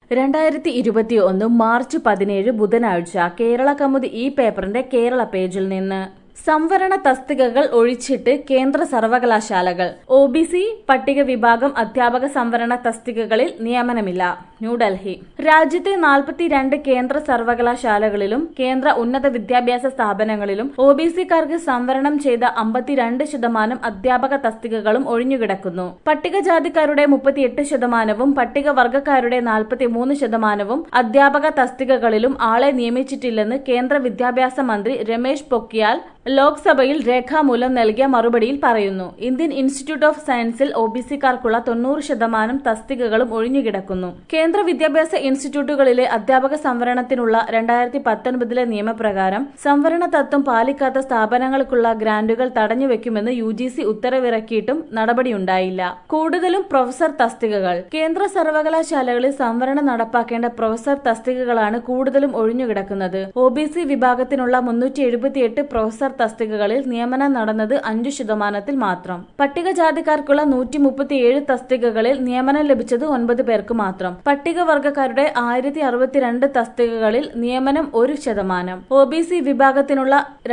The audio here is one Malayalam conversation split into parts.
2021 മാർച്ച് 17 ബുധനാഴ്ച കേരള കൗമുദി ഈ പേപ്പറിന്റെ കേരള പേജിൽ നിന്ന് സംവരണ തസ്തികകൾ ഒഴിച്ചിട്ട് കേന്ദ്ര സർവകലാശാലകൾ ഒബിസി പട്ടിക വിഭാഗം അധ്യാപക സംവരണ തസ്തികകളിൽ നിയമനമില്ല. ന്യൂഡൽഹി രാജ്യത്തെ 42 കേന്ദ്ര സർവകലാശാലകളിലും കേന്ദ്ര ഉന്നത വിദ്യാഭ്യാസ സ്ഥാപനങ്ങളിലും ഒബിസിക്കാർക്ക് സംവരണം ചെയ്ത 52% അധ്യാപക തസ്തികകളും ഒഴിഞ്ഞുകിടക്കുന്നു. പട്ടികജാതിക്കാരുടെ 38%വും പട്ടികവർഗക്കാരുടെ 43%വും അധ്യാപക തസ്തികകളിലും ആളെ നിയമിച്ചിട്ടില്ലെന്ന് കേന്ദ്ര വിദ്യാഭ്യാസ മന്ത്രി രമേശ് പൊക്രിയാൽ ലോക്സഭയിൽ രേഖാമൂലം നൽകിയ മറുപടിയിൽ പറയുന്നു. ഇന്ത്യൻ ഇൻസ്റ്റിറ്റ്യൂട്ട് ഓഫ് സയൻസിൽ ഒബിസിക്കാർക്കുള്ള 90% തസ്തികകളും ഒഴിഞ്ഞുകിടക്കുന്നു. കേന്ദ്ര വിദ്യാഭ്യാസ ഇൻസ്റ്റിറ്റ്യൂട്ടുകളിലെ അധ്യാപക സംവരണത്തിനുള്ള 2019 നിയമപ്രകാരം സംവരണ തത്വം പാലിക്കാത്ത സ്ഥാപനങ്ങൾക്കുള്ള ഗ്രാന്റുകൾ തടഞ്ഞുവെക്കുമെന്ന് UGC ഉത്തരവിറക്കിയിട്ടും നടപടിയുണ്ടായില്ല. കൂടുതലും പ്രൊഫസർ തസ്തികകൾ. കേന്ദ്ര സർവകലാശാലകളിൽ സംവരണം നടപ്പാക്കേണ്ട പ്രൊഫസർ തസ്തികകളാണ് കൂടുതലും ഒഴിഞ്ഞുകിടക്കുന്നത്. ഒബിസി വിഭാഗത്തിനുള്ള 378 പ്രൊഫസർ തസ്തികകളിൽ നിയമനം നടന്നത് 5% മാത്രം. പട്ടികജാതിക്കാർക്കുള്ള 137 തസ്തികകളിൽ നിയമനം ലഭിച്ചത് 9 പേർക്ക് മാത്രം. പട്ടികവർഗക്കാരുടെ 1062 തസ്തികകളിൽ നിയമനം 1%. ഒബിസി വിഭാഗത്തിനുള്ള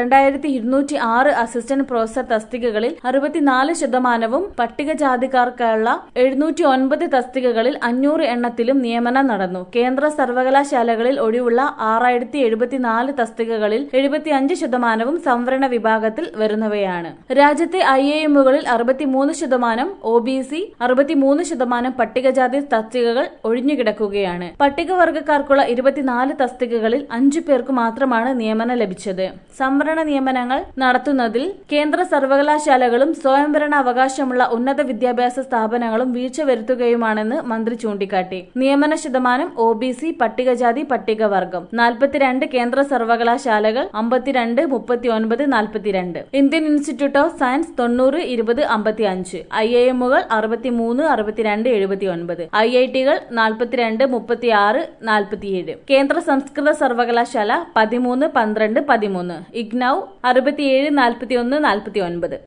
2206 അസിസ്റ്റന്റ് പ്രൊഫസർ തസ്തികകളിൽ 64%വും പട്ടികജാതിക്കാർക്കുള്ള 709 തസ്തികകളിൽ 500 എണ്ണത്തിലും നിയമനം നടന്നു. കേന്ദ്ര സർവകലാശാലകളിൽ ഒഴിവുള്ള 6074 തസ്തികകളിൽ 75%വും സംവരണ വിഭാഗത്തിൽ വരുന്നവയാണ്. രാജ്യത്തെ IIMകളിൽ 63%, ഒബിസി 63%, പട്ടികജാതി തസ്തികകൾ ഒഴിഞ്ഞുകിടക്കുകയാണ്. പട്ടികവർഗക്കാർക്കുള്ള 24 തസ്തികകളിൽ 5 പേർക്ക് മാത്രമാണ് നിയമനം ലഭിച്ചത്. സംവരണ നിയമനങ്ങൾ നടത്തുന്നതിൽ കേന്ദ്ര സർവകലാശാലകളും സ്വയംഭരണ അവകാശമുള്ള ഉന്നത വിദ്യാഭ്യാസ സ്ഥാപനങ്ങളും വീഴ്ച വരുത്തുകയുമാണെന്ന് മന്ത്രി ചൂണ്ടിക്കാട്ടി. നിയമന ശതമാനം ഒബിസി, പട്ടികജാതി, പട്ടികവർഗം 42 കേന്ദ്ര സർവകലാശാലകൾ 52, 39, 42. Indian institute of science 90, 20, 55. IIMകൾ 63, 62, 79. IITകൾ 42, 36, 47. കേന്ദ്ര സംസ്കൃത സർവകലാശാല 13, 12, 13. IGNOU 67, 41, 49.